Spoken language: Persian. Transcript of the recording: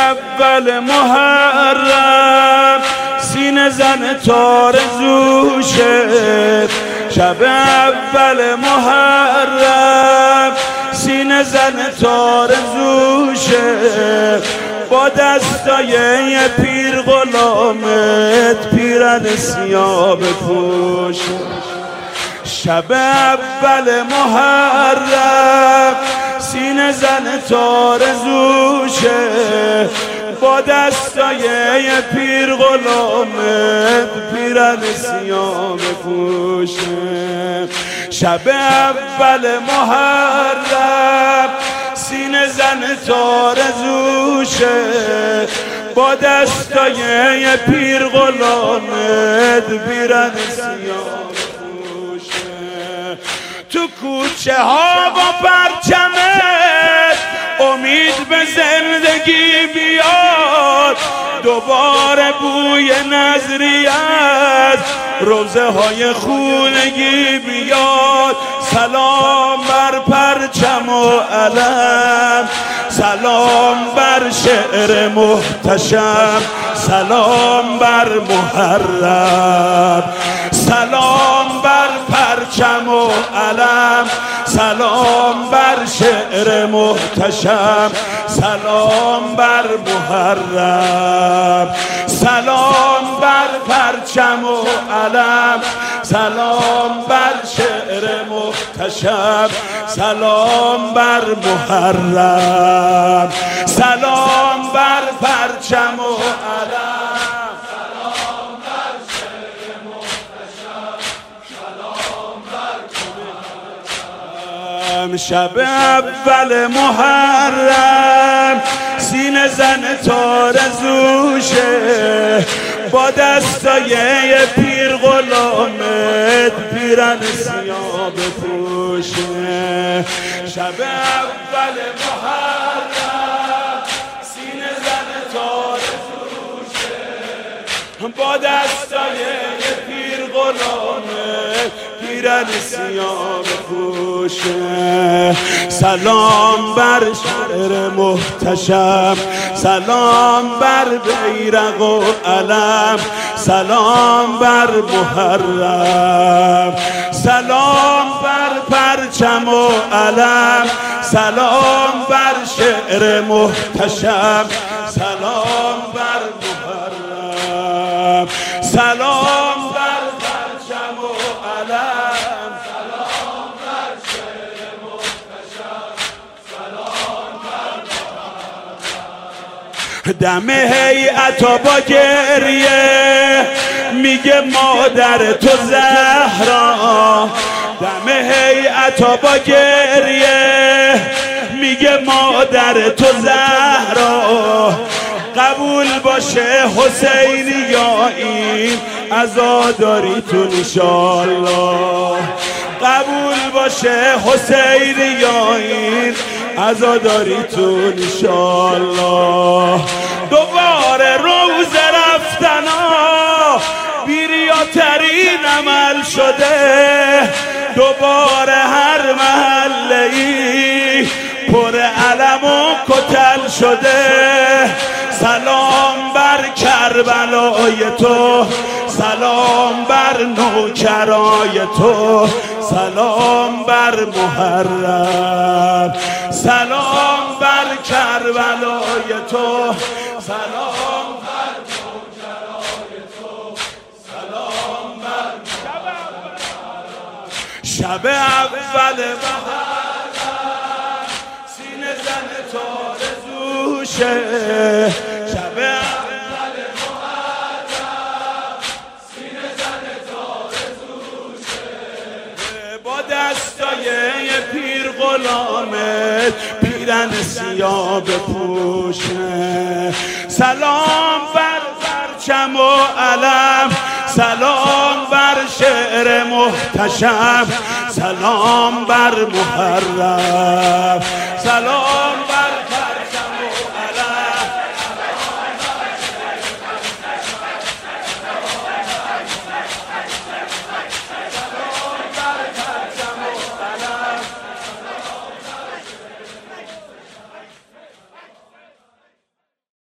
اول محرم سینه زن تارزوشه، شب اول محرم سینه زن تارزوشه، با دستای یه پیر غلامت پیرن سیاه بپوشه. شب اول محرم سینه زن تارزوشه، با دستای یه پیر غلامت پیرن سیاه بپوشه. شب اول محرم سینه زن تارزوشه، با دستای یه پیر غلامت پیرن سیاه بپوشه. تو کوچه ها با پرچمت امید به زندگی بیاد، دوباره بوی نظری از روزه های خونگی بیاد. سلام بر پرچم و علم، سلام بر شعر محتشم، سلام بر محرم، سلام بر پرچم و علم، سلام بر شعر محتشم، سلام بر محرم، سلام بر پرچم و علم، سلام بر شعر محتشم، سلام بر محرم، سلام بر پرچم و علم، سلام بر شعر محتشم، سلام بر محرم. شب اول محرم سینه زن تارزوشه، با دستای یه پیر غلامت پیرن سیاه بپوشه. شب اول محرم سینه زن تارزوشه، با دستای یه پیر غلامت پیرن سیاه بپوشه. سلام بر شعر محتشم، سلام بر بیرق و علم، سلام بر محرم، سلام بر پرچم و علم، سلام بر شعر محتشم، سلام بر محرم، سلام بر پرچم و علم، سلام بر شعر محتشم، سلام بر محرم. دم هیئتا با گریه میگه مادر تو زهرا، دم هیئتا با گریه میگه مادر تو زهرا، قبول باشه حسینی یا این عزاداریتون انشالله، قبول باشه حسینی یا این عزاداریتون انشالله. دوباره روز رفتنا بیریاترین عمل شده، دوباره هر محله‌ای پر علم و کتل شده. سلام بر کربلای تو، سلام بر نوکرای تو، سلام بر محرم، سلام بر کربلای تو، سلام بر نوکرای تو، سلام بر محرم. شب اول محرم سینه زن تارزوشه، شب اول محرم سینه زن تارزوشه، با دستای یه پیر غلامت پیرن سیاه بپوشه. سلام بر پرچم و علم، سلام بر شعر محتشم، سلام بر محرم، سلام